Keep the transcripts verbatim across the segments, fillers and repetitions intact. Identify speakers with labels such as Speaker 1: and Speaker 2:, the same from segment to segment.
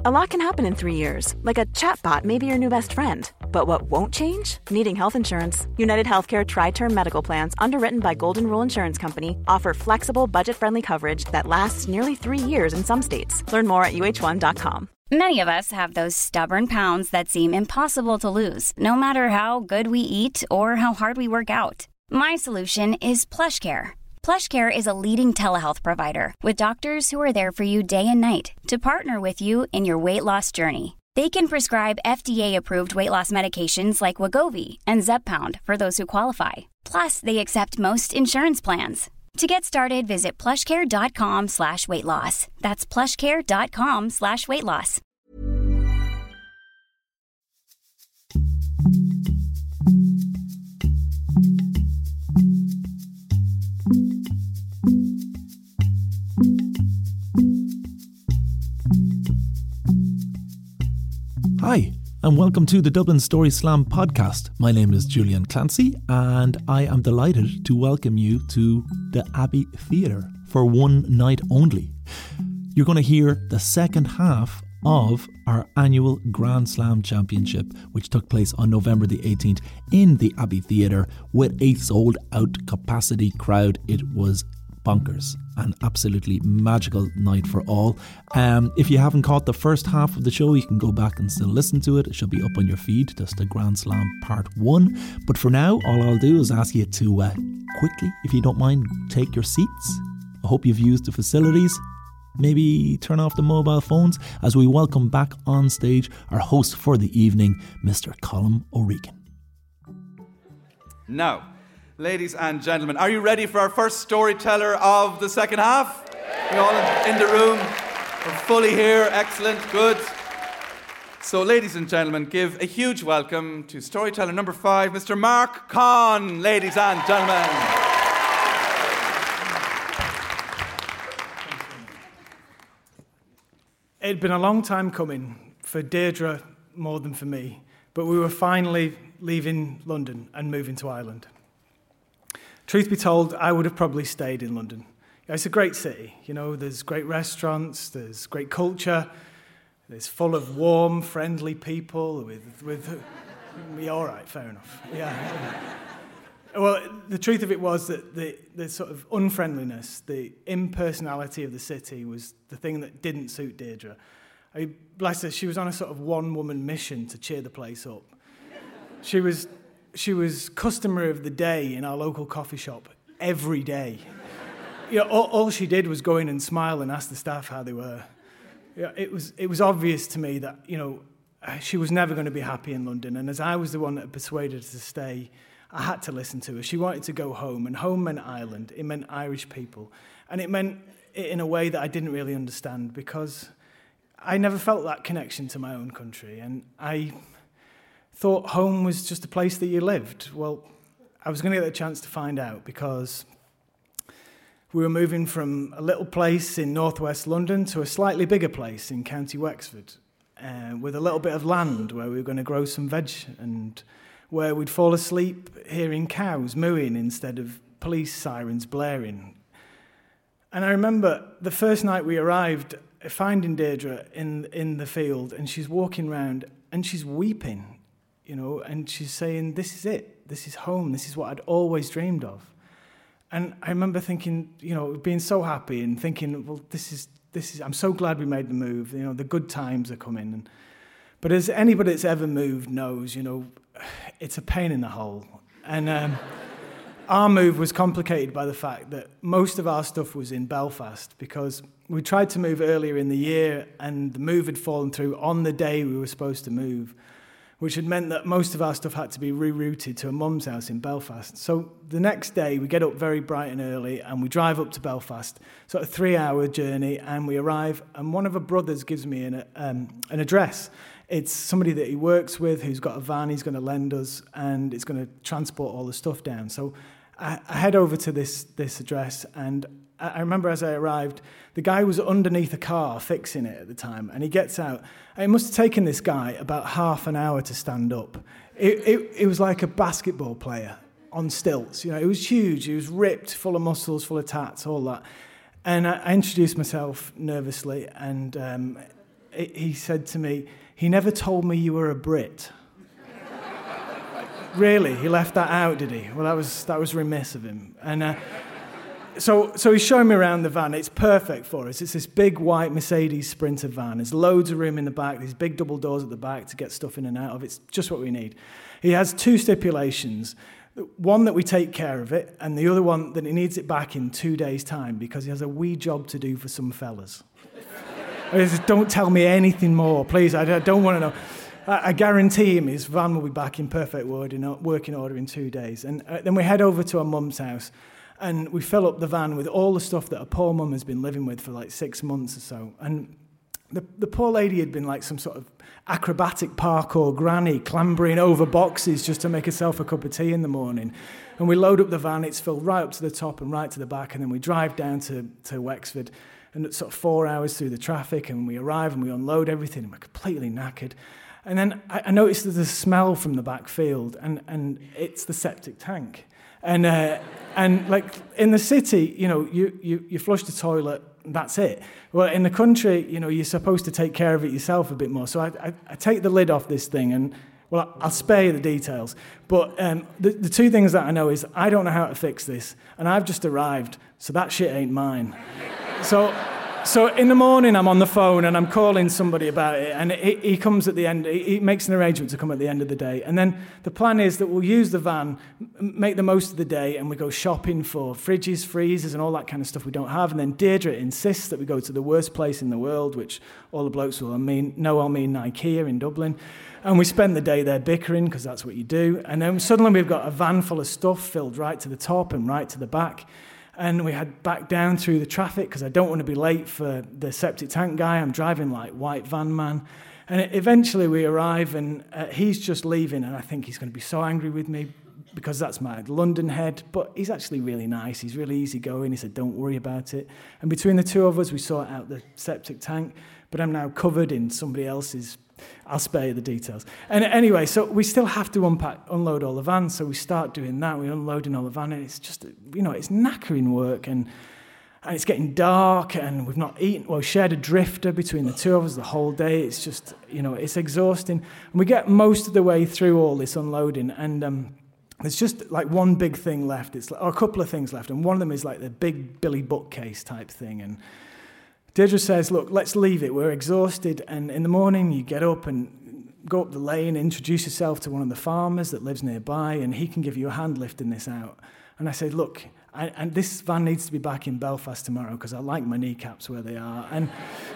Speaker 1: A lot can happen in three years, like a chatbot may be your new best friend. But what won't change? Needing health insurance. United Healthcare Tri-Term Medical Plans, underwritten by Golden Rule Insurance Company, offer flexible, budget-friendly coverage that lasts nearly three years in some states. Learn more at U H one dot com.
Speaker 2: Many of us have those stubborn pounds that seem impossible to lose, no matter how good we eat or how hard we work out. My solution is PlushCare. PlushCare is a leading telehealth provider with doctors who are there for you day and night to partner with you in your weight loss journey. They can prescribe F D A-approved weight loss medications like Wegovy and Zepbound for those who qualify. Plus, they accept most insurance plans. To get started, visit plushcare.com slash weight loss. That's plushcare.com slash weight loss.
Speaker 3: Hi, and welcome to the Dublin Story Slam podcast. My name is Julian Clancy, and I am delighted to welcome you to the Abbey Theatre for one night only. You're going to hear the second half of our annual Grand Slam Championship, which took place on November the eighteenth in the Abbey Theatre with a sold-out capacity crowd. It was bonkers. An absolutely magical night for all. Um, if you haven't caught the first half of the show, you can go back and still listen to it. It should be up on your feed. That's the Grand Slam Part one. But for now, all I'll do is ask you to uh, quickly, if you don't mind, take your seats. I hope you've used the facilities. Maybe turn off the mobile phones as we welcome back on stage our host for the evening, Mister Colm O'Regan.
Speaker 4: Now, ladies and gentlemen, are you ready for our first storyteller of the second half? We all in the room? We're fully here. Excellent. Good. So, ladies and gentlemen, give a huge welcome to storyteller number five, Mister Mark Conn, ladies and gentlemen.
Speaker 5: It'd been a long time coming, for Deirdre more than for me, but we were finally leaving London and moving to Ireland. Truth be told, I would have probably stayed in London. It's a great city, you know, there's great restaurants, there's great culture, it's full of warm, friendly people with, with yeah, all right, fair enough, yeah. Well, the truth of it was that the, the sort of unfriendliness, the impersonality of the city was the thing that didn't suit Deirdre. I mean, bless her, she was on a sort of one-woman mission to cheer the place up. She was... She was customer of the day in our local coffee shop every day. You know, all, all she did was go in and smile and ask the staff how they were. You know, it was it was obvious to me that, you know, she was never going to be happy in London. And as I was the one that had persuaded her to stay, I had to listen to her. She wanted to go home, and home meant Ireland. It meant Irish people. And it meant it in a way that I didn't really understand, because I never felt that connection to my own country. And I thought home was just a place that you lived. Well, I was going to get the chance to find out, because we were moving from a little place in northwest London to a slightly bigger place in County Wexford, uh, with a little bit of land where we were going to grow some veg, and where we'd fall asleep hearing cows mooing instead of police sirens blaring. And I remember the first night we arrived, finding Deirdre in in the field, and she's walking around and she's weeping. You know, and she's saying, this is it, this is home, this is what I'd always dreamed of. And I remember thinking, you know, being so happy and thinking, well, this is, this is, I'm so glad we made the move, you know, the good times are coming. And, but as anybody that's ever moved knows, you know, it's a pain in the hole. And um, our move was complicated by the fact that most of our stuff was in Belfast, because we tried to move earlier in the year and the move had fallen through on the day we were supposed to move, which had meant that most of our stuff had to be rerouted to a mum's house in Belfast. So the next day, we get up very bright and early, and we drive up to Belfast, sort of three-hour journey, and we arrive, and one of her brothers gives me an, um, an address. It's somebody that he works with who's got a van he's going to lend us, and it's going to transport all the stuff down. So I, I head over to this, this address, and I remember as I arrived, the guy was underneath a car fixing it at the time, and he gets out. And it must have taken this guy about half an hour to stand up. It, it, it was like a basketball player on stilts. You know, it was huge. He was ripped, full of muscles, full of tats, all that. And I, I introduced myself nervously, and um, he said to me, "He never told me you were a Brit." Really? He left that out, did he? Well, that was that was remiss of him. And uh, so so he's showing me around the van. It's perfect for us. It's this big white Mercedes Sprinter van. There's loads of room in the back. These big double doors at the back to get stuff in and out of. It's just what we need. He has two stipulations. One, that we take care of it, and the other one, that he needs it back in two days' time because he has a wee job to do for some fellas. I said, don't tell me anything more, please. I don't want to know. I guarantee him his van will be back in perfect working order in two days. And then we head over to our mum's house, and we fill up the van with all the stuff that a poor mum has been living with for like six months or so. And the, the poor lady had been like some sort of acrobatic parkour granny, clambering over boxes just to make herself a cup of tea in the morning. And we load up the van, it's filled right up to the top and right to the back, and then we drive down to, to Wexford, and it's sort of four hours through the traffic, and we arrive and we unload everything, and we're completely knackered. And then I, I noticed there's a smell from the back field, and, and it's the septic tank. And uh, and like in the city, you know, you, you, you flush the toilet, that's it. Well, in the country, you know, you're supposed to take care of it yourself a bit more. So I, I, I take the lid off this thing, and, well, I'll spare you the details. But um, the, the two things that I know is I don't know how to fix this, and I've just arrived, so that shit ain't mine. so... So in the morning, I'm on the phone and I'm calling somebody about it, and he, he comes at the end, he makes an arrangement to come at the end of the day. And then the plan is that we'll use the van, make the most of the day, and we go shopping for fridges, freezers, and all that kind of stuff we don't have. And then Deirdre insists that we go to the worst place in the world, which all the blokes will mean, know I'll mean IKEA in Dublin. And we spend the day there bickering, because that's what you do. And then suddenly we've got a van full of stuff filled right to the top and right to the back. And we had back down through the traffic because I don't want to be late for the septic tank guy. I'm driving like white van man. And eventually we arrive, and uh, he's just leaving, and I think he's going to be so angry with me because that's my London head. But he's actually really nice. He's really easygoing. He said, don't worry about it. And between the two of us, we sort out the septic tank. But I'm now covered in somebody else's. I'll spare you the details. And anyway, so we still have to unpack, unload all the vans. So we start doing that. We're unloading all the van, and it's just, you know, it's knackering work, and and it's getting dark, and we've not eaten. Well, we shared a drifter between the two of us the whole day. It's just, you know, it's exhausting. And we get most of the way through all this unloading, and um, there's just like one big thing left. It's like, or a couple of things left, and one of them is like the big Billy bookcase type thing, and Deirdre says, look, let's leave it. We're exhausted. And in the morning, you get up and go up the lane, introduce yourself to one of the farmers that lives nearby, and he can give you a hand lifting this out. And I said, look, I, and this van needs to be back in Belfast tomorrow because I like my kneecaps where they are. And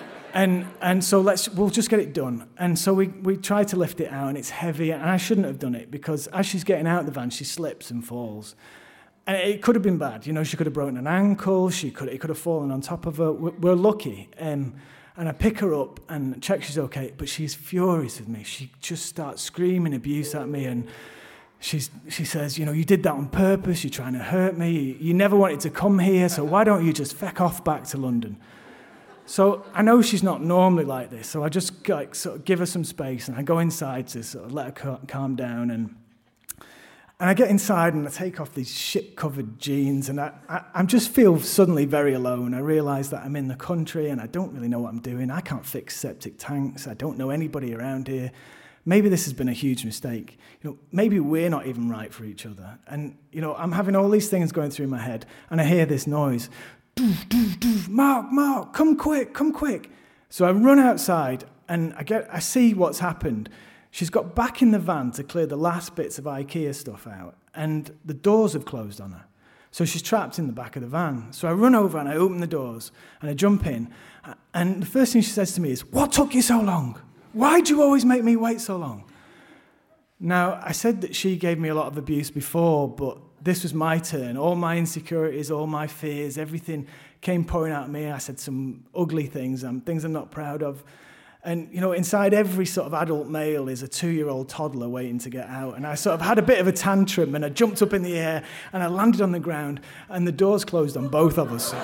Speaker 5: and and so let's we'll just get it done. And so we, we try to lift it out, and it's heavy. And I shouldn't have done it because as she's getting out of the van, she slips and falls. And it could have been bad. You know, she could have broken an ankle. She could it could have fallen on top of her. We're lucky. Um, and I pick her up and check she's okay. But she's furious with me. She just starts screaming abuse at me. And she's she says, you know, you did that on purpose. You're trying to hurt me. You never wanted to come here. So why don't you just feck off back to London? So I know she's not normally like this. So I just like sort of give her some space. And I go inside to sort of let her calm down. And And I get inside and I take off these shit-covered jeans, and I, I, I just feel suddenly very alone. I realise that I'm in the country and I don't really know what I'm doing. I can't fix septic tanks. I don't know anybody around here. Maybe this has been a huge mistake. You know, maybe we're not even right for each other. And, you know, I'm having all these things going through my head, and I hear this noise. Doof, doof, doof. Mark, Mark, come quick, come quick. So I run outside and I get, I see what's happened. She's got back in the van to clear the last bits of IKEA stuff out, and the doors have closed on her. So she's trapped in the back of the van. So I run over and I open the doors and I jump in, and the first thing she says to me is, "What took you so long? Why do you always make me wait so long?" Now, I said that she gave me a lot of abuse before, but this was my turn. All my insecurities, all my fears, everything came pouring out at me. I said some ugly things, um, things I'm not proud of. And, you know, inside every sort of adult male is a two-year-old toddler waiting to get out. And I sort of had a bit of a tantrum, and I jumped up in the air, and I landed on the ground, and the doors closed on both of us.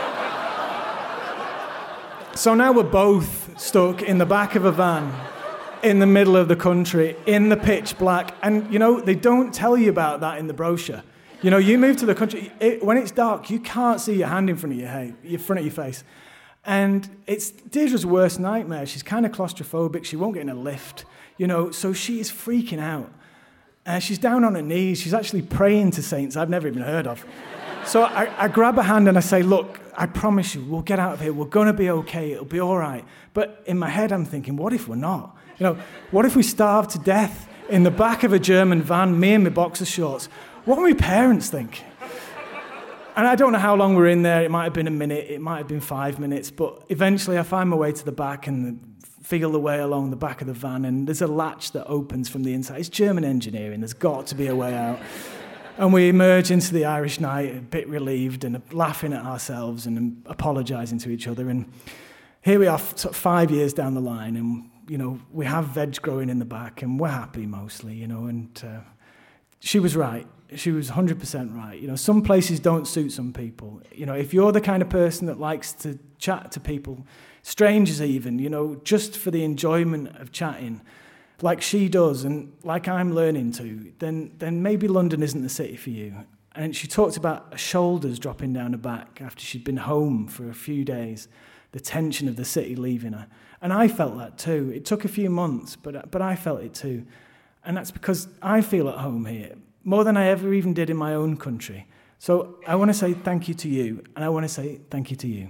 Speaker 5: So now we're both stuck in the back of a van, in the middle of the country, in the pitch black. And, you know, they don't tell you about that in the brochure. You know, you move to the country, it, when it's dark, you can't see your hand in front of your, head, in front of your face. And it's Deirdre's worst nightmare. She's kind of claustrophobic. She won't get in a lift, you know, so she is freaking out. Uh, she's down on her knees. She's actually praying to saints I've never even heard of. So I, I grab her hand and I say, look, I promise you, we'll get out of here. We're going to be okay. It'll be all right. But in my head, I'm thinking, what if we're not? You know, what if we starve to death in the back of a German van, me in my boxer shorts? What will my parents think? And I don't know how long we're in there. It might have been a minute. It might have been five minutes. But eventually I find my way to the back and feel the way along the back of the van, and there's a latch that opens from the inside. It's German engineering. There's got to be a way out. And we emerge into the Irish night a bit relieved and laughing at ourselves and apologising to each other. And here we are f- five years down the line, and, you know, we have veg growing in the back, and we're happy mostly, you know. And uh, she was right. She was one hundred percent right. You know, some places don't suit some people. You know, if you're the kind of person that likes to chat to people, strangers even, you know, just for the enjoyment of chatting, like she does and like I'm learning to, then then maybe London isn't the city for you. And she talked about her shoulders dropping down her back after she'd been home for a few days, the tension of the city leaving her. And I felt that too. It took a few months, but but I felt it too. And that's because I feel at home here, more than I ever even did in my own country. So I want to say thank you to you, and I want to say thank you to you.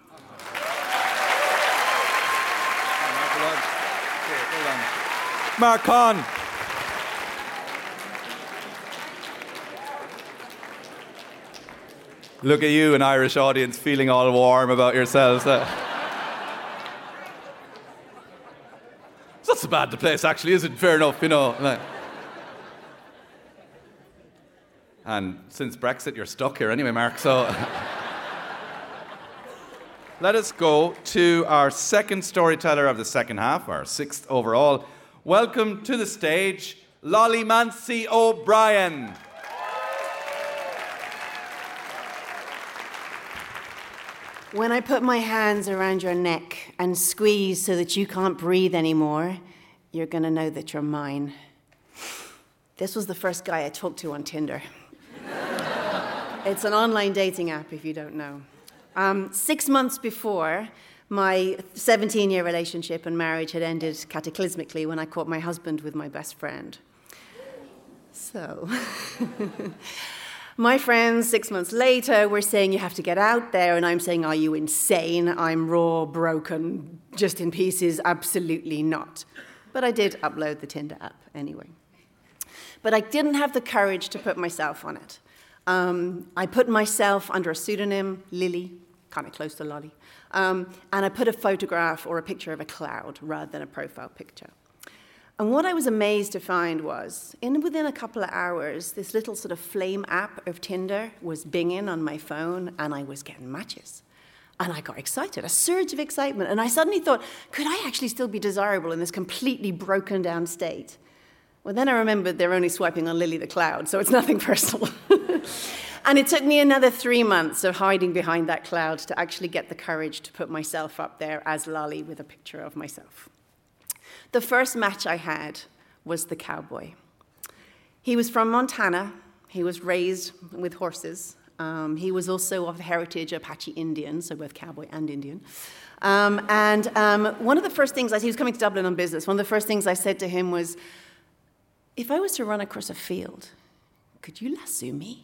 Speaker 4: Mark Conn. Look at you, an Irish audience, feeling all warm about yourselves. Uh, it's not so bad, the place, actually, is it? Fair enough, you know. Like. And since Brexit, you're stuck here anyway, Mark, so... Let us go to our second storyteller of the second half, our sixth overall. Welcome to the stage, Lolly Mancy O'Brien.
Speaker 6: When I put my hands around your neck and squeeze so that you can't breathe anymore, you're going to know that you're mine. This was the first guy I talked to on Tinder. It's an online dating app, if you don't know. Um, six months before, my seventeen-year relationship and marriage had ended cataclysmically when I caught my husband with my best friend. So, my friends, six months later, were saying, you have to get out there, and I'm saying, are you insane? I'm raw, broken, just in pieces. Absolutely not. But I did upload the Tinder app anyway. But I didn't have the courage to put myself on it. Um, I put myself under a pseudonym, Lily, kind of close to Lolly, um, and I put a photograph or a picture of a cloud rather than a profile picture. And what I was amazed to find was, in within a couple of hours, this little sort of flame app of Tinder was binging on my phone, and I was getting matches. And I got excited, a surge of excitement, and I suddenly thought, could I actually still be desirable in this completely broken down state? Well, then I remembered they're only swiping on Lily the Cloud, so it's nothing personal. And it took me another three months of hiding behind that cloud to actually get the courage to put myself up there as Lolly with a picture of myself. The first match I had was the cowboy. He was from Montana. He was raised with horses. Um, he was also of heritage Apache Indian, so both cowboy and Indian. Um, and um, one of the first things, as he was coming to Dublin on business, one of the first things I said to him was, if I was to run across a field, could you lasso me?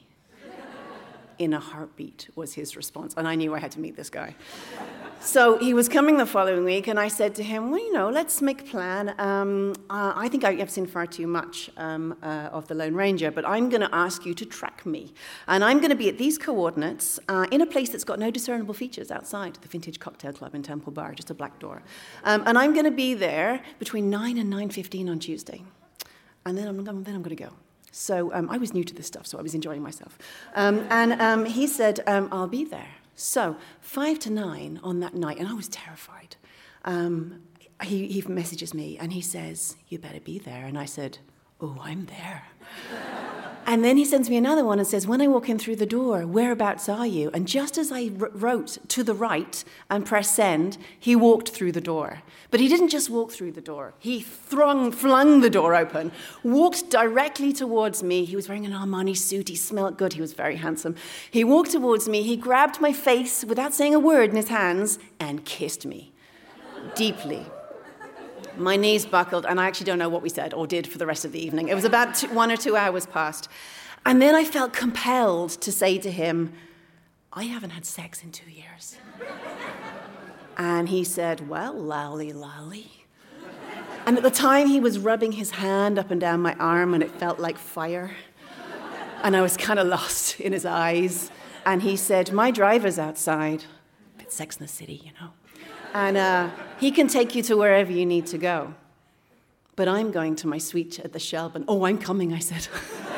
Speaker 6: In a heartbeat was his response, and I knew I had to meet this guy. So he was coming the following week, and I said to him, well, you know, let's make a plan. Um, uh, I think I've seen far too much um, uh, of the Lone Ranger, but I'm going to ask you to track me. And I'm going to be at these coordinates uh, in a place that's got no discernible features outside, the Vintage Cocktail Club in Temple Bar, just a black door. Um, and I'm going to be there between nine and nine fifteen on Tuesday. And then I'm, then I'm going to go. So um, I was new to this stuff, so I was enjoying myself. Um, and um, he said, um, I'll be there. So five to nine on that night, and I was terrified. Um, he, he messages me, and he says, you better be there. And I said, oh, I'm there. And then he sends me another one and says, when I walk in through the door, whereabouts are you? And just as I r- wrote to the right and pressed send, he walked through the door. But he didn't just walk through the door. He thrung, flung the door open, walked directly towards me. He was wearing an Armani suit. He smelled good. He was very handsome. He walked towards me. He grabbed my face without saying a word in his hands and kissed me deeply. My knees buckled, and I actually don't know what we said or did for the rest of the evening. It was about two, one or two hours past. And then I felt compelled to say to him, I haven't had sex in two years. And he said, well, lally, lally. And at the time, he was rubbing his hand up and down my arm, and it felt like fire. And I was kind of lost in his eyes. And he said, my driver's outside. A bit Sex and the City, you know. And uh, he can take you to wherever you need to go. But I'm going to my suite at the Shelburne. Oh, I'm coming, I said.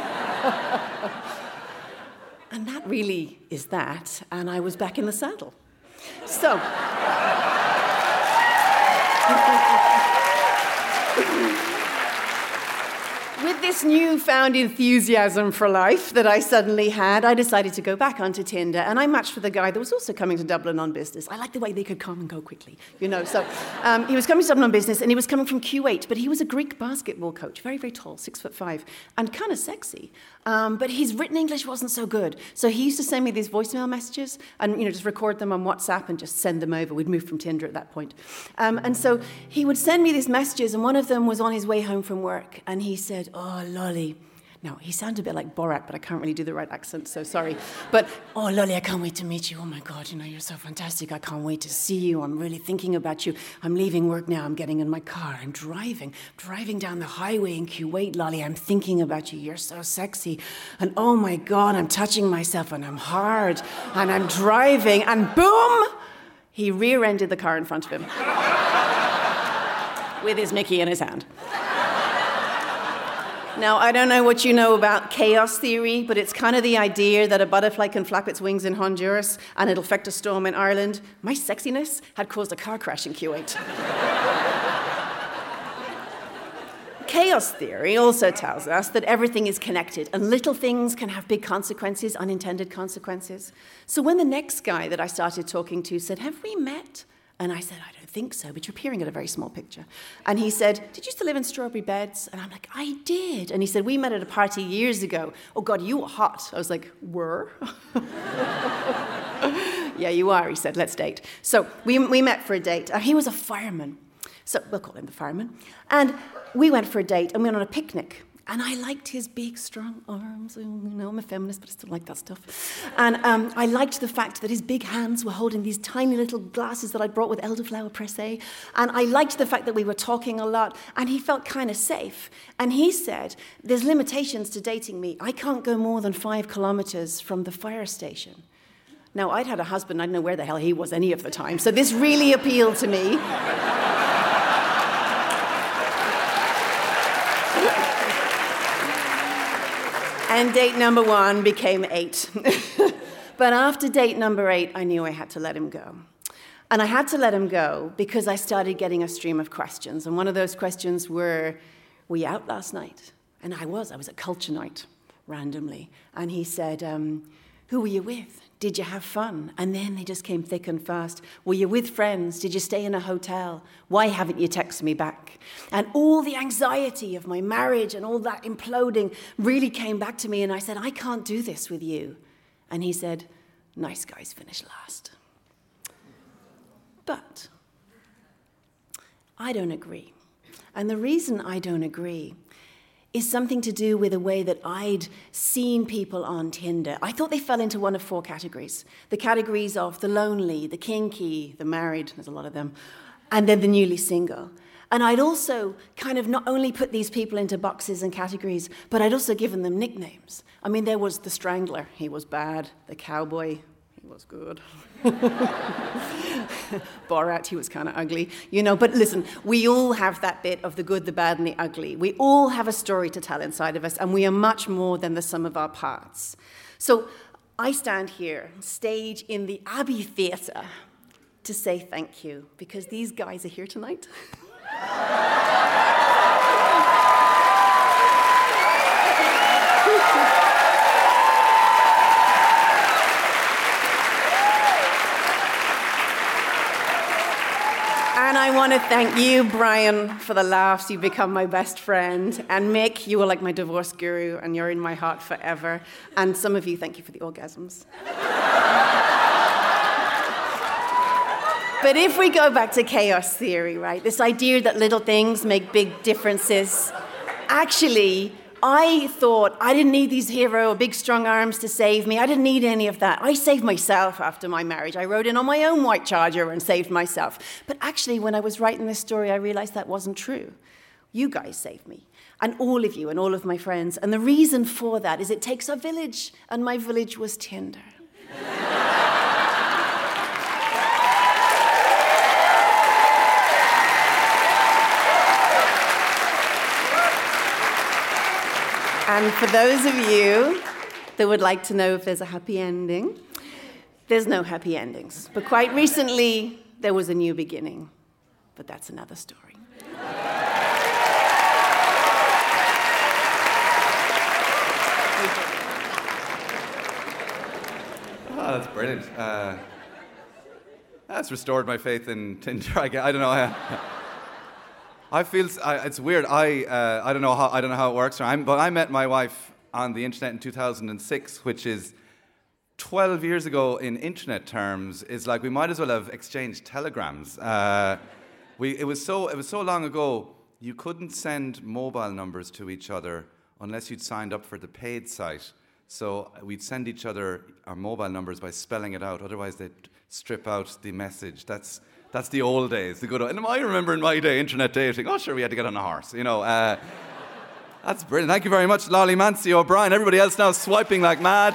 Speaker 6: And that really is that. And I was back in the saddle. So. With this newfound enthusiasm for life that I suddenly had, I decided to go back onto Tinder, and I matched with a guy that was also coming to Dublin on business. I like the way they could come and go quickly, you know. So um, he was coming to Dublin on business, and he was coming from Kuwait, but he was a Greek basketball coach, very, very tall, six foot five, and kind of sexy. Um, but his written English wasn't so good, so he used to send me these voicemail messages, and you know, just record them on WhatsApp and just send them over. We'd moved from Tinder at that point, um, and so he would send me these messages, and one of them was on his way home from work, and he said, oh, lolly. Now, he sounded a bit like Borat, but I can't really do the right accent, so sorry. But, oh, lolly, I can't wait to meet you. Oh, my God, you know, you're so fantastic. I can't wait to see you. I'm really thinking about you. I'm leaving work now. I'm getting in my car. I'm driving. driving down the highway in Kuwait, lolly. I'm thinking about you. You're so sexy. And, oh, my God, I'm touching myself, and I'm hard. And I'm driving, and boom, he rear-ended the car in front of him with his Mickey in his hand. Now, I don't know what you know about chaos theory, but it's kind of the idea that a butterfly can flap its wings in Honduras and it'll affect a storm in Ireland. My sexiness had caused a car crash in Kuwait. Chaos theory also tells us that everything is connected and little things can have big consequences, unintended consequences. So when the next guy that I started talking to said, have we met? And I said, I don't think so, but you're peering at a very small picture. And he said, did you used to live in Strawberry Beds? And I'm like, I did. And he said, we met at a party years ago. Oh, God, you were hot. I was like, were? Yeah, you are, he said, let's date. So we, we met for a date. Uh, he was a fireman. So we'll call him the fireman. And we went for a date, and we went on a picnic. And I liked his big, strong arms. You know, I'm a feminist, but I still like that stuff. And um, I liked the fact that his big hands were holding these tiny little glasses that I brought with elderflower pressé. And I liked the fact that we were talking a lot. And he felt kind of safe. And he said, there's limitations to dating me. I can't go more than five kilometers from the fire station. Now, I'd had a husband. I didn't know where the hell he was any of the time. So this really appealed to me. And date number one became eight. But after date number eight, I knew I had to let him go. And I had to let him go because I started getting a stream of questions. And one of those questions were, were you out last night? And I was. I was at culture night, randomly. And he said, um, who were you with? Did you have fun? And then they just came thick and fast. Were you with friends? Did you stay in a hotel? Why haven't you texted me back? And all the anxiety of my marriage and all that imploding really came back to me. And I said, I can't do this with you. And he said, nice guys finish last. But I don't agree. And the reason I don't agree is something to do with the way that I'd seen people on Tinder. I thought they fell into one of four categories. The categories of the lonely, the kinky, the married, there's a lot of them, and then the newly single. And I'd also kind of not only put these people into boxes and categories, but I'd also given them nicknames. I mean, there was the Strangler, he was bad. The Cowboy, he was good. Borat, he was kind of ugly, you know. But listen, we all have that bit of the good, the bad, and the ugly. We all have a story to tell inside of us, and we are much more than the sum of our parts. So I stand here, stage in the Abbey Theatre, to say thank you, because these guys are here tonight. want to thank you, Brian, for the laughs. You've become my best friend. And Mick, you are like my divorce guru, and you're in my heart forever. And some of you, thank you for the orgasms. But if we go back to chaos theory, right, this idea that little things make big differences, actually, I thought I didn't need these hero or big strong arms to save me. I didn't need any of that. I saved myself after my marriage. I rode in on my own white Charger and saved myself. But actually, when I was writing this story, I realized that wasn't true. You guys saved me, and all of you and all of my friends. And the reason for that is it takes a village, and my village was Tinder. And for those of you that would like to know if there's a happy ending, there's no happy endings. But quite recently, there was a new beginning. But that's another story.
Speaker 4: Oh, that's brilliant. Uh, that's restored my faith in Tinder. I, I don't know how... I feel I, it's weird. I uh, I don't know how I don't know how it works. I'm, but I met my wife on the internet in two thousand six, which is twelve years ago in internet terms. Is like we might as well have exchanged telegrams. Uh, we it was so it was so long ago. You couldn't send mobile numbers to each other unless you'd signed up for the paid site. So we'd send each other our mobile numbers by spelling it out. Otherwise, they'd strip out the message. That's That's the old days, the good old. And I remember in my day, internet dating, oh, sure, we had to get on a horse, you know. Uh, that's brilliant. Thank you very much, Lolly, Mancy, O'Brien. Everybody else now swiping like mad.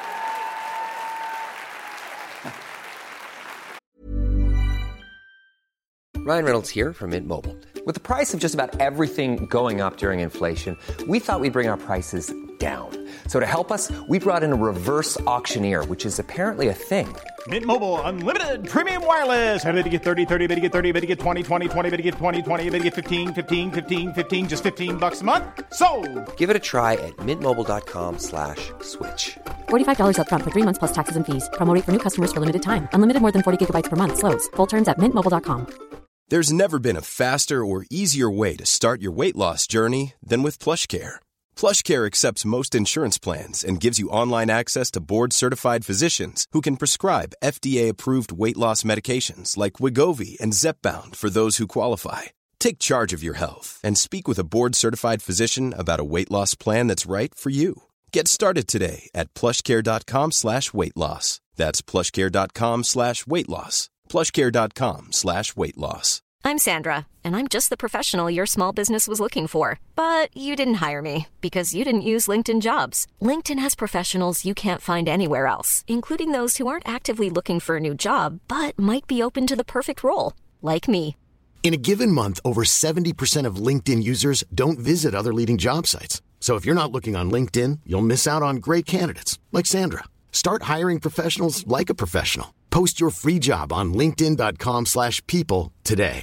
Speaker 7: Ryan Reynolds here from Mint Mobile. With the price of just about everything going up during inflation, we thought we'd bring our prices down. So to help us, we brought in a reverse auctioneer, which is apparently a thing.
Speaker 8: Mint Mobile Unlimited Premium Wireless. How to get thirty, thirty, how to get thirty, how to get twenty, twenty, twenty, how to get twenty, twenty, how to get fifteen, fifteen, fifteen, fifteen, just fifteen bucks a month? Sold!
Speaker 7: Give it a try at mintmobile.com slash switch.
Speaker 9: forty-five dollars up front for three months plus taxes and fees. Promo rate for new customers for limited time. Unlimited more than forty gigabytes per month. Slows full terms at mint mobile dot com.
Speaker 10: There's never been a faster or easier way to start your weight loss journey than with PlushCare. PlushCare accepts most insurance plans and gives you online access to board-certified physicians who can prescribe F D A-approved weight loss medications like Wegovy and Zepbound for those who qualify. Take charge of your health and speak with a board-certified physician about a weight loss plan that's right for you. Get started today at plushcare.com slash weight loss. That's plushcare.com slash weight loss. plushcare.com slash weight loss.
Speaker 11: I'm Sandra, and I'm just the professional your small business was looking for. But you didn't hire me because you didn't use LinkedIn Jobs. LinkedIn has professionals you can't find anywhere else, including those who aren't actively looking for a new job, but might be open to the perfect role, like me.
Speaker 12: In a given month, over seventy percent of LinkedIn users don't visit other leading job sites. So if you're not looking on LinkedIn, you'll miss out on great candidates, like Sandra. Start hiring professionals like a professional. Post your free job on linkedin.com slash people today.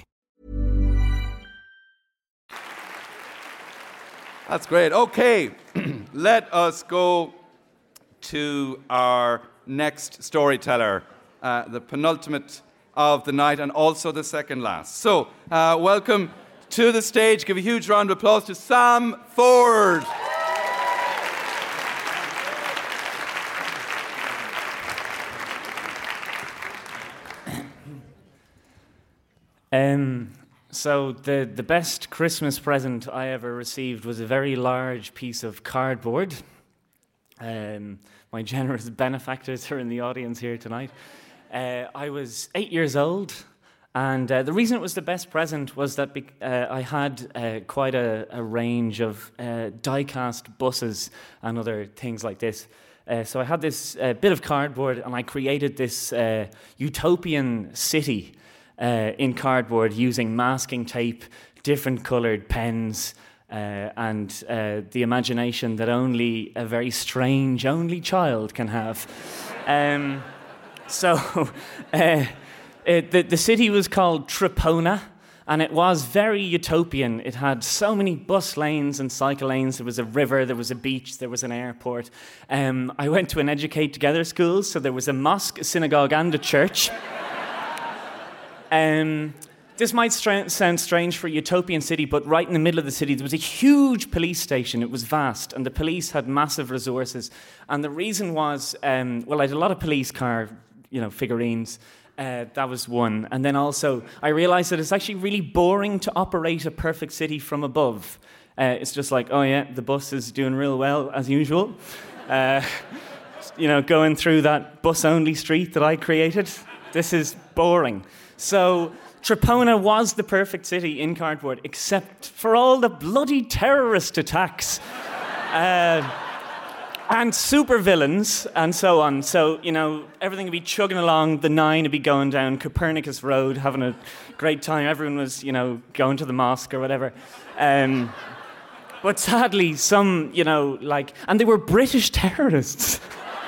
Speaker 4: That's great. Okay, let us go to our next storyteller, uh, the penultimate of the night and also the second last. So, uh, welcome to the stage. Give a huge round of applause to Sam Ford.
Speaker 13: Um, so the, the best Christmas present I ever received was a very large piece of cardboard. Um, my generous benefactors are in the audience here tonight. Uh, I was eight years old, and uh, the reason it was the best present was that be- uh, I had uh, quite a, a range of uh, die-cast buses and other things like this. Uh, so I had this uh, bit of cardboard, and I created this uh, utopian city Uh, in cardboard using masking tape, different coloured pens, uh, and uh, the imagination that only a very strange only child can have. Um, so uh, it, the, the city was called Tripona, and it was very utopian. It had so many bus lanes and cycle lanes. There was a river, there was a beach, there was an airport. Um, I went to an Educate Together school, so there was a mosque, a synagogue, and a church. Um, this might stra- sound strange for a utopian city, but right in the middle of the city, there was a huge police station. It was vast, and the police had massive resources. And the reason was, um, well, I had a lot of police car, you know, figurines. Uh, that was one. And then also, I realized that it's actually really boring to operate a perfect city from above. Uh, it's just like, oh yeah, the bus is doing real well, as usual. Uh, you know, going through that bus-only street that I created. This is boring. So Trapona was the perfect city in cardboard, except for all the bloody terrorist attacks. Uh, and supervillains, and so on. So, you know, everything would be chugging along, the nine would be going down Copernicus Road, having a great time. Everyone was, you know, going to the mosque or whatever. Um, but sadly, some, you know, like... And they were British terrorists.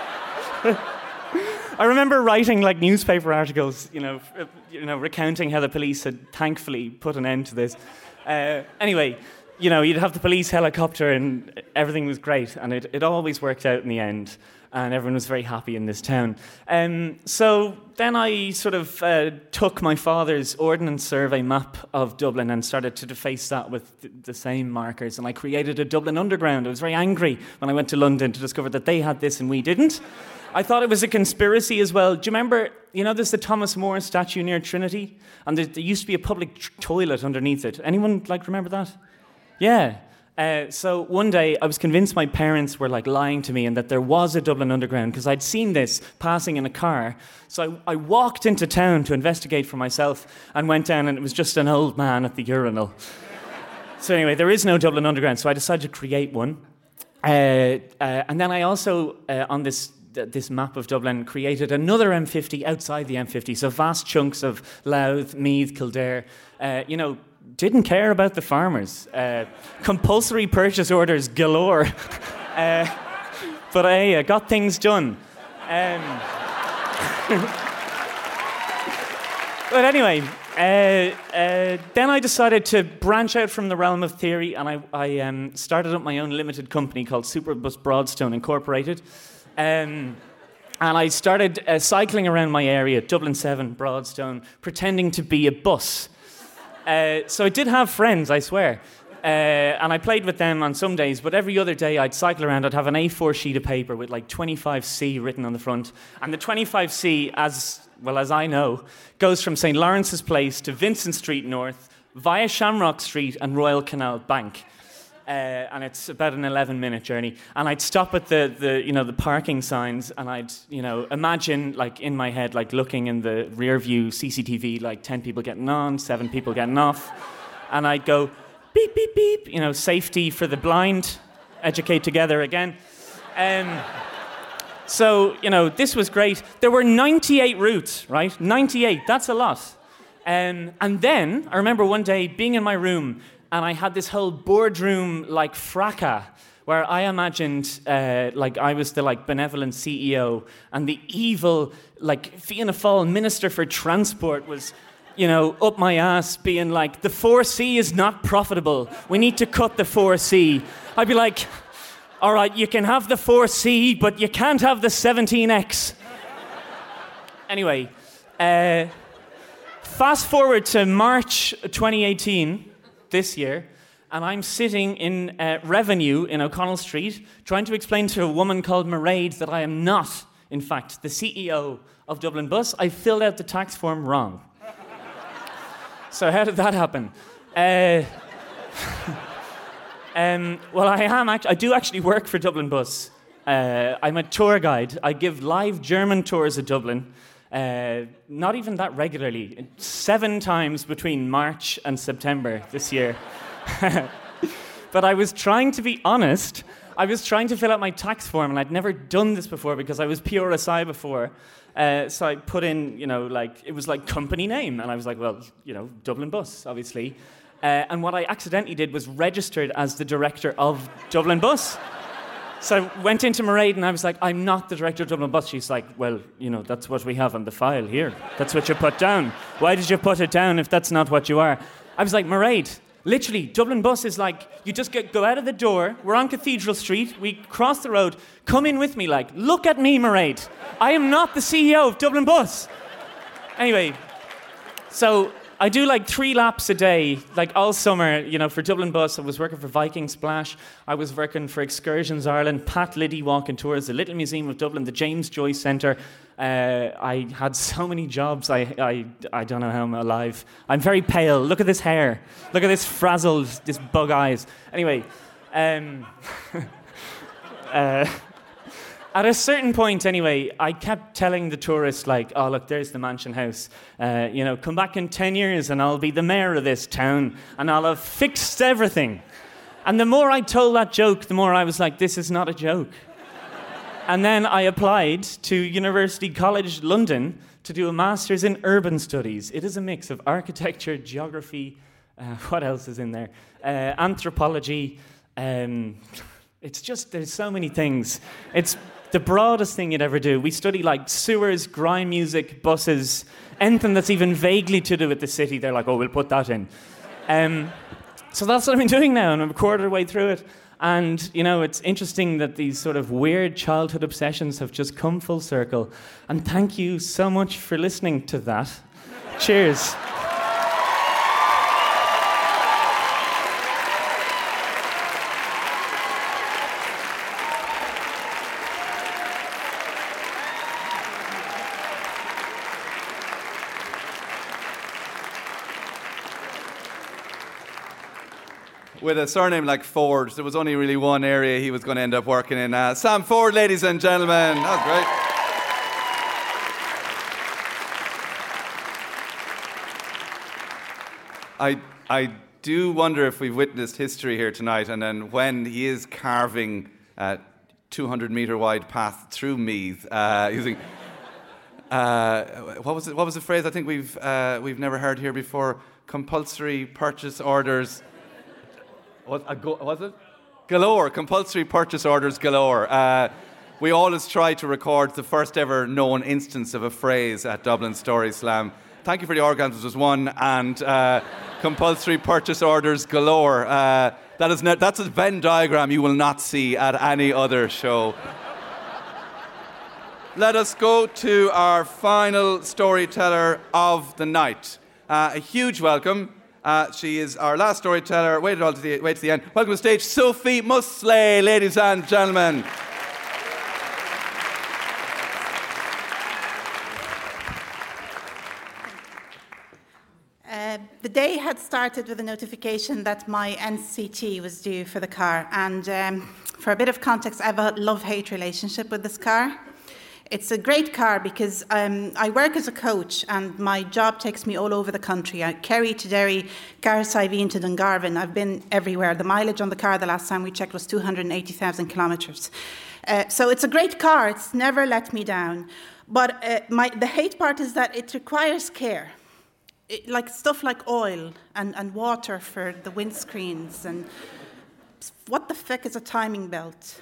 Speaker 13: I remember writing, like, newspaper articles, you know, f- you know, recounting how the police had thankfully put an end to this. Uh, anyway... You know, you'd have the police helicopter and everything was great, and it, it always worked out in the end, and everyone was very happy in this town. Um, so then I sort of uh, took my father's Ordnance Survey map of Dublin and started to deface that with th- the same markers, and I created a Dublin Underground. I was very angry when I went to London to discover that they had this and we didn't. I thought it was a conspiracy as well. Do you remember, you know, there's the Thomas More statue near Trinity, and there, there used to be a public tr- toilet underneath it. Anyone, like, remember that? Yeah. Uh, so one day I was convinced my parents were like lying to me and that there was a Dublin Underground because I'd seen this passing in a car. So I, I walked into town to investigate for myself and went down, and it was just an old man at the urinal. So anyway, there is no Dublin Underground, so I decided to create one. Uh, uh, and then I also, uh, on this this map of Dublin, created another M fifty outside the M fifty. So vast chunks of Louth, Meath, Kildare, uh, you know, didn't care about the farmers. Uh, compulsory purchase orders galore. uh, but hey, I got things done. Um, but anyway, uh, uh, then I decided to branch out from the realm of theory, and I, I um, started up my own limited company called Superbus Broadstone Incorporated. Um, and I started uh, cycling around my area, Dublin seven, Broadstone, pretending to be a bus. Uh, so I did have friends, I swear, uh, and I played with them on some days, but every other day I'd cycle around, I'd have an A four sheet of paper with like twenty-five C written on the front, and the twenty-five C, as well as I know, goes from Saint Lawrence's Place to Vincent Street North, via Shamrock Street and Royal Canal Bank. Uh, and it's about an eleven minute journey. And I'd stop at the, the, you know, the parking signs, and I'd, you know, imagine, like, in my head, like, looking in the rear view C C T V, like, ten people getting on, seven people getting off. And I'd go, beep, beep, beep, you know, safety for the blind, educate together again. Um, so, you know, this was great. There were ninety-eight routes, right? ninety-eight, that's a lot. Um, and then, I remember one day being in my room, and I had this whole boardroom, like, fracas, where I imagined, uh, like, I was the, like, benevolent C E O, and the evil, like, Fianna Fáil Minister for Transport was, you know, up my ass, being like, the four C is not profitable. We need to cut the four C. I'd be like, all right, you can have the four C, but you can't have the seventeen X. Anyway, uh, fast forward to March twenty eighteen, this year, and I'm sitting in uh, Revenue in O'Connell Street trying to explain to a woman called Mairead that I am not, in fact, the C E O of Dublin Bus. I filled out the tax form wrong. So how did that happen? Uh, um, well, I am. Act- I do actually work for Dublin Bus. Uh, I'm a tour guide. I give live German tours of Dublin. Uh, not even that regularly. Seven times between March and September this year. But I was trying to be honest. I was trying to fill out my tax form, and I'd never done this before because I was P R S I before. Uh, so I put in, you know, like, it was like company name, and I was like, well, you know, Dublin Bus, obviously. Uh, and what I accidentally did was registered as the director of Dublin Bus. So I went into Mairead and I was like, I'm not the director of Dublin Bus. She's like, well, you know, that's what we have on the file here. That's what you put down. Why did you put it down if that's not what you are? I was like, Mairead, literally, Dublin Bus is like, you just get, go out of the door, we're on Cathedral Street, we cross the road, come in with me, like, look at me, Mairead. I am not the C E O of Dublin Bus. Anyway, so I do like three laps a day, like all summer, you know, for Dublin Bus. I was working for Viking Splash. I was working for Excursions Ireland, Pat Liddy Walking Tours, the Little Museum of Dublin, the James Joyce Centre. Uh, I had so many jobs, I, I, I don't know how I'm alive. I'm very pale. Look at this hair. Look at this frazzled, this bug eyes. Anyway, um, uh, at a certain point, anyway, I kept telling the tourists, like, oh, look, there's the Mansion House. Uh, you know, come back in ten years and I'll be the mayor of this town and I'll have fixed everything. And the more I told that joke, the more I was like, this is not a joke. And then I applied to University College London to do a master's in urban studies. It is a mix of architecture, geography, uh, what else is in there? Uh, anthropology. Um, it's just, there's so many things. It's the broadest thing you'd ever do. We study like sewers, grime music, buses, anything that's even vaguely to do with the city. They're like, oh, we'll put that in. Um, so that's what I've been doing now, and I'm a quarter of the way through it. And, you know, it's interesting that these sort of weird childhood obsessions have just come full circle. And thank you so much for listening to that. Cheers.
Speaker 4: With a surname like Ford, there was only really one area he was going to end up working in. Uh, Sam Ford, ladies and gentlemen. That was great. I, I do wonder if we've witnessed history here tonight, and then when he is carving a two hundred metre wide path through Meath, uh, using... Uh, what was it? What was the phrase I think we've, uh, we've never heard here before? Compulsory purchase orders... What, uh, go, was it? Galore, compulsory purchase orders galore. Uh, we always try to record the first ever known instance of a phrase at Dublin Story Slam. Thank you for the organs, was one, and uh, compulsory purchase orders galore. Uh, that is ne- that's a Venn diagram you will not see at any other show. Let us go to our final storyteller of the night. Uh, a huge welcome. Uh, she is our last storyteller. Wait all to the wait to the end. Welcome to the stage, Sophie Musley, ladies and gentlemen.
Speaker 14: Uh, the day had started with a notification that my N C T was due for the car, and um, for a bit of context, I have a love-hate relationship with this car. It's a great car because um, I work as a coach and my job takes me all over the country. I Kerry to Derry, Garsaiveen to Dungarvan. I've been everywhere. The mileage on the car the last time we checked was two hundred eighty thousand kilometres. Uh, so it's a great car. It's never let me down. But uh, my, the hate part is that it requires care. It, like stuff like oil and, and water for the windscreens. And what the feck is a timing belt?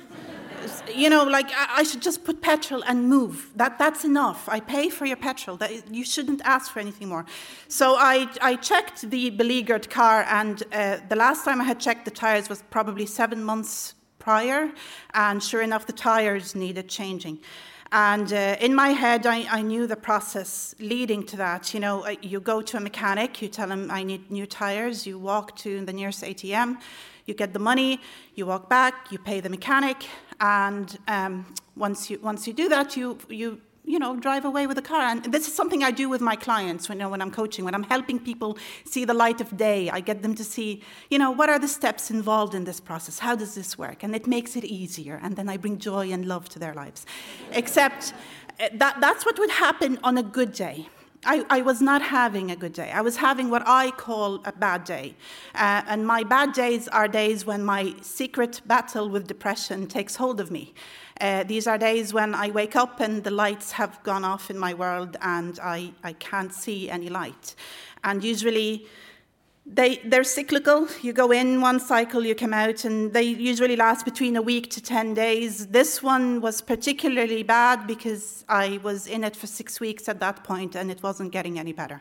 Speaker 14: You know, like, I, I should just put petrol and move. That That's enough. I pay for your petrol. That, you shouldn't ask for anything more. So I, I checked the beleaguered car, and uh, the last time I had checked the tyres was probably seven months prior, and sure enough, the tyres needed changing. And uh, in my head, I, I knew the process leading to that. You know, you go to a mechanic, you tell him, I need new tyres, you walk to the nearest A T M, you get the money, you walk back, you pay the mechanic, and um, once you once you do that, you you you know drive away with the car. And this is something I do with my clients. When, you know, when I'm coaching, when I'm helping people see the light of day, I get them to see, you know, what are the steps involved in this process? How does this work? And it makes it easier. And then I bring joy and love to their lives. Except that that's what would happen on a good day. I, I was not having a good day. I was having what I call a bad day. Uh, and my bad days are days when my secret battle with depression takes hold of me. Uh, these are days when I wake up and the lights have gone off in my world and I, I can't see any light. And usually they, they're cyclical. You go in one cycle, you come out, and they usually last between a week to ten days. This one was particularly bad because I was in it for six weeks at that point and it wasn't getting any better.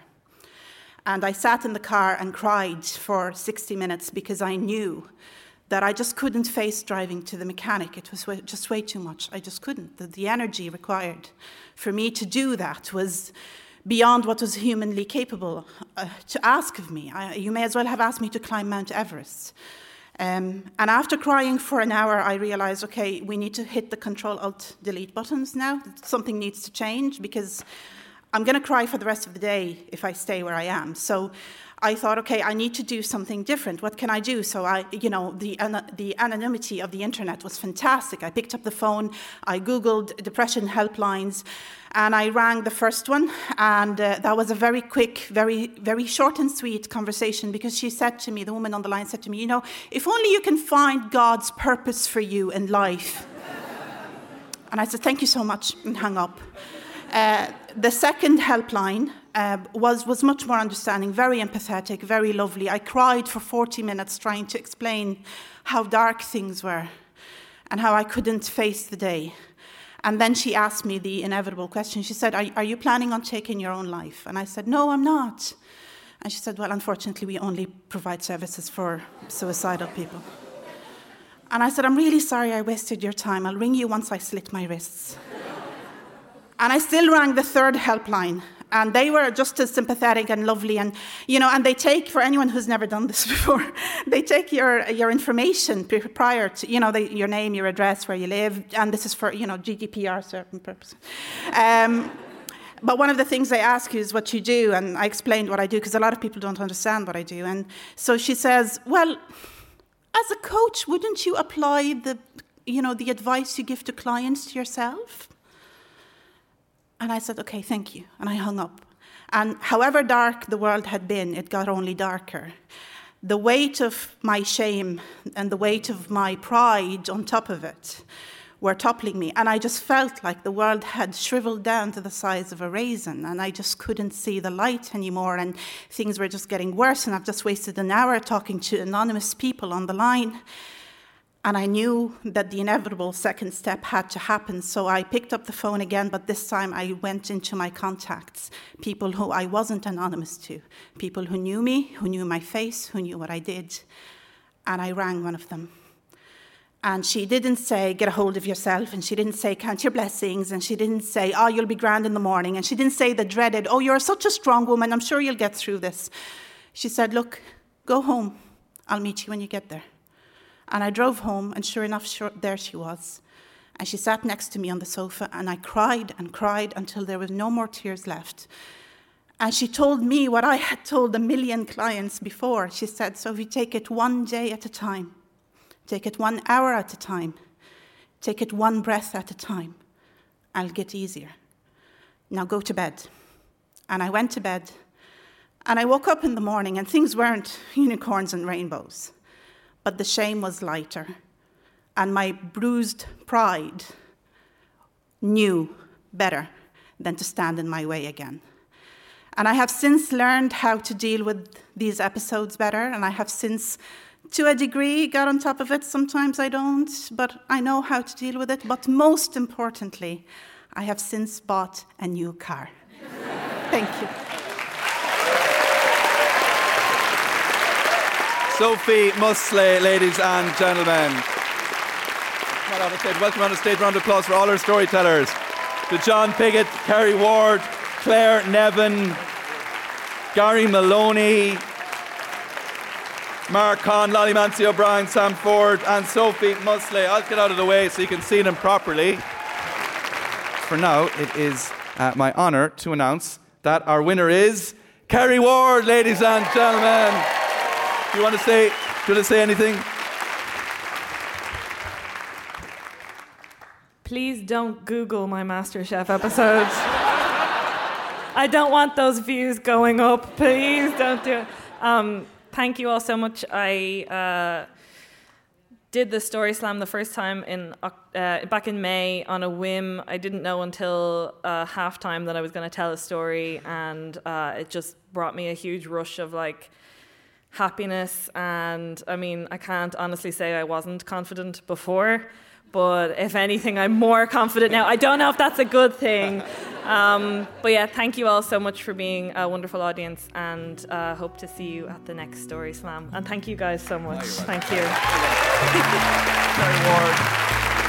Speaker 14: And I sat in the car and cried for sixty minutes because I knew that I just couldn't face driving to the mechanic. It was way, just way too much. I just couldn't. The, the energy required for me to do that was beyond what was humanly capable uh, to ask of me. I, you may as well have asked me to climb Mount Everest. Um, and after crying for an hour, I realized, okay, we need to hit the Control-Alt-Delete buttons now. Something needs to change because I'm going to cry for the rest of the day if I stay where I am. So I thought, okay, I need to do something different. What can I do? So I, you know, the, uh, the anonymity of the internet was fantastic. I picked up the phone, I Googled depression helplines, and I rang the first one. And uh, that was a very quick, very, very short and sweet conversation, because she said to me, the woman on the line said to me, you know, if only you can find God's purpose for you in life. And I said, thank you so much, and hung up. Uh, the second helpline uh, was, was much more understanding, very empathetic, very lovely. I cried for forty minutes trying to explain how dark things were and how I couldn't face the day. And then she asked me the inevitable question. She said, are, are you planning on taking your own life? And I said, no, I'm not. And she said, well, unfortunately, we only provide services for suicidal people. And I said, I'm really sorry I wasted your time. I'll ring you once I slit my wrists. And I still rang the third helpline, and they were just as sympathetic and lovely. And, you know, and they take, for anyone who's never done this before, they take your, your information prior to, you know, the, your name, your address, where you live, and this is for, you know, G D P R certain purposes. Um, but one of the things they ask you is what you do, and I explained what I do, because a lot of people don't understand what I do. And so she says, well, as a coach, wouldn't you apply the, you know, the advice you give to clients to yourself? And I said, okay, thank you. And I hung up. And however dark the world had been, it got only darker. The weight of my shame and the weight of my pride on top of it were toppling me. And I just felt like the world had shriveled down to the size of a raisin. And I just couldn't see the light anymore. And things were just getting worse. And I've just wasted an hour talking to anonymous people on the line. And I knew that the inevitable second step had to happen. So I picked up the phone again, but this time I went into my contacts, people who I wasn't anonymous to, people who knew me, who knew my face, who knew what I did. And I rang one of them. And she didn't say, get a hold of yourself. And she didn't say, count your blessings. And she didn't say, oh, you'll be grand in the morning. And she didn't say the dreaded, oh, you're such a strong woman, I'm sure you'll get through this. She said, look, go home. I'll meet you when you get there. And I drove home, and sure enough, sure, there she was. And she sat next to me on the sofa, and I cried and cried until there was no more tears left. And she told me what I had told a million clients before. She said, so if you take it one day at a time, take it one hour at a time, take it one breath at a time, I'll get easier. Now go to bed. And I went to bed, and I woke up in the morning, and things weren't unicorns and rainbows. But the shame was lighter, and my bruised pride knew better than to stand in my way again. And I have since learned how to deal with these episodes better, and I have since, to a degree, got on top of it. Sometimes I don't, but I know how to deal with it. But most importantly, I have since bought a new car. Thank you.
Speaker 4: Sophie Musley, ladies and gentlemen. Come on, on the stage. Welcome on the stage. Round of applause for all our storytellers. To John Piggott, Kerry Ward, Claire Nevin, Gary Maloney, Mark Conn, Lolly Mancy O'Brien, Sam Ford, and Sophie Musley. I'll get out of the way so you can see them properly. For now, it is uh, my honour to announce that our winner is Kerry Ward, ladies and gentlemen. Do you want to say, do you want to say anything?
Speaker 15: Please don't Google my MasterChef episodes. I don't want those views going up. Please don't do it. Um, thank you all so much. I uh, did the Story Slam the first time in uh, back in May on a whim. I didn't know until uh, halftime that I was going to tell a story, and uh, it just brought me a huge rush of like happiness. And I mean, I can't honestly say I wasn't confident before, but if anything, I'm more confident now. I don't know if that's a good thing. Um, but yeah, thank you all so much for being a wonderful audience, and uh, hope to see you at the next Story Slam. And thank you guys so much. Thank you.
Speaker 4: Kerry Ward.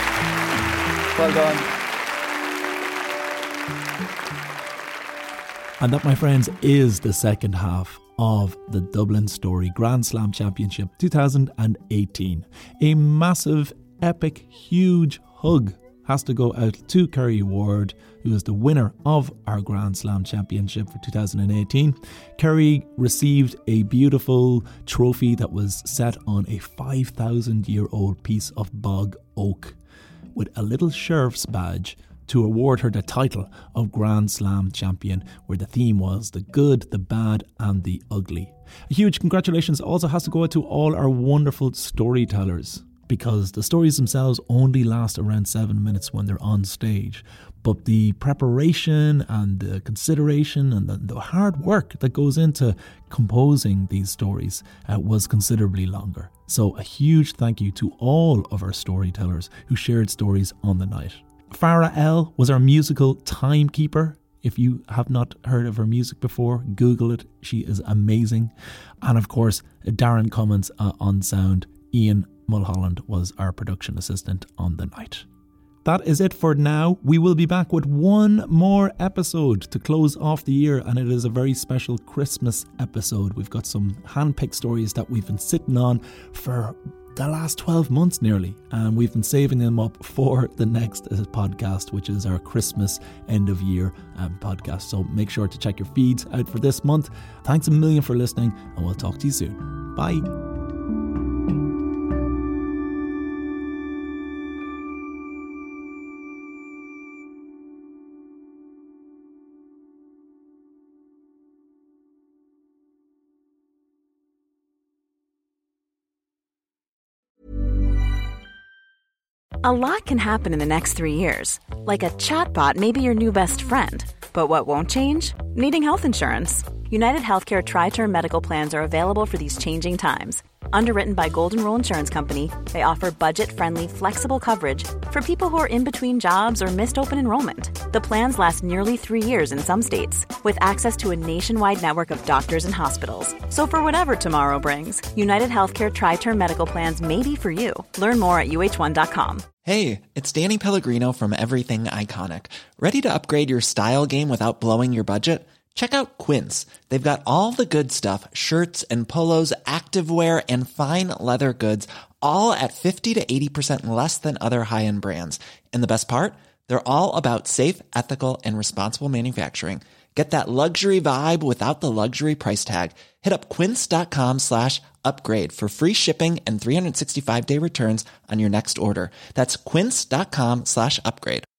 Speaker 4: Well done.
Speaker 3: And that, my friends, is the second half of the Dublin Story Grand Slam Championship two thousand eighteen. A massive, epic, huge hug has to go out to Kerry Ward, who is the winner of our Grand Slam Championship for two thousand eighteen. Kerry received a beautiful trophy that was set on a five thousand year old piece of bog oak with a little sheriff's badge to award her the title of Grand Slam champion, where the theme was the good, the bad and the ugly. A huge congratulations also has to go out to all our wonderful storytellers, because the stories themselves only last around seven minutes when they're on stage. But the preparation and the consideration and the, the hard work that goes into composing these stories uh, was considerably longer. So a huge thank you to all of our storytellers who shared stories on the night. Farah L was our musical timekeeper. If you have not heard of her music before, Google it. She is amazing. And of course, Darren Cummins uh, on sound. Ian Mulholland was our production assistant on the night. That is it for now. We will be back with one more episode to close off the year, and it is a very special Christmas episode. We've got some hand-picked stories that we've been sitting on for the last twelve months nearly, and we've been saving them up for the next podcast, which is our Christmas end of year um, podcast. So make sure to check your feeds out for this month. Thanks a million for listening, and we'll talk to you soon. Bye.
Speaker 1: A lot can happen in the next three years. Like a chatbot may be your new best friend. But what won't change? Needing health insurance. United Healthcare Tri-Term Medical Plans are available for these changing times. Underwritten by Golden Rule Insurance Company, they offer budget-friendly, flexible coverage for people who are in between jobs or missed open enrollment. The plans last nearly three years in some states, with access to a nationwide network of doctors and hospitals. So for whatever tomorrow brings, United Healthcare Tri-Term Medical Plans may be for you. Learn more at U H one dot com.
Speaker 16: Hey, it's Danny Pellegrino from Everything Iconic. Ready to upgrade your style game without blowing your budget? Check out Quince. They've got all the good stuff, shirts and polos, activewear, and fine leather goods, all at fifty to eighty percent less than other high-end brands. And the best part? They're all about safe, ethical, and responsible manufacturing. Get that luxury vibe without the luxury price tag. Hit up quince.com slash upgrade for free shipping and three sixty-five day returns on your next order. That's quince.com slash upgrade.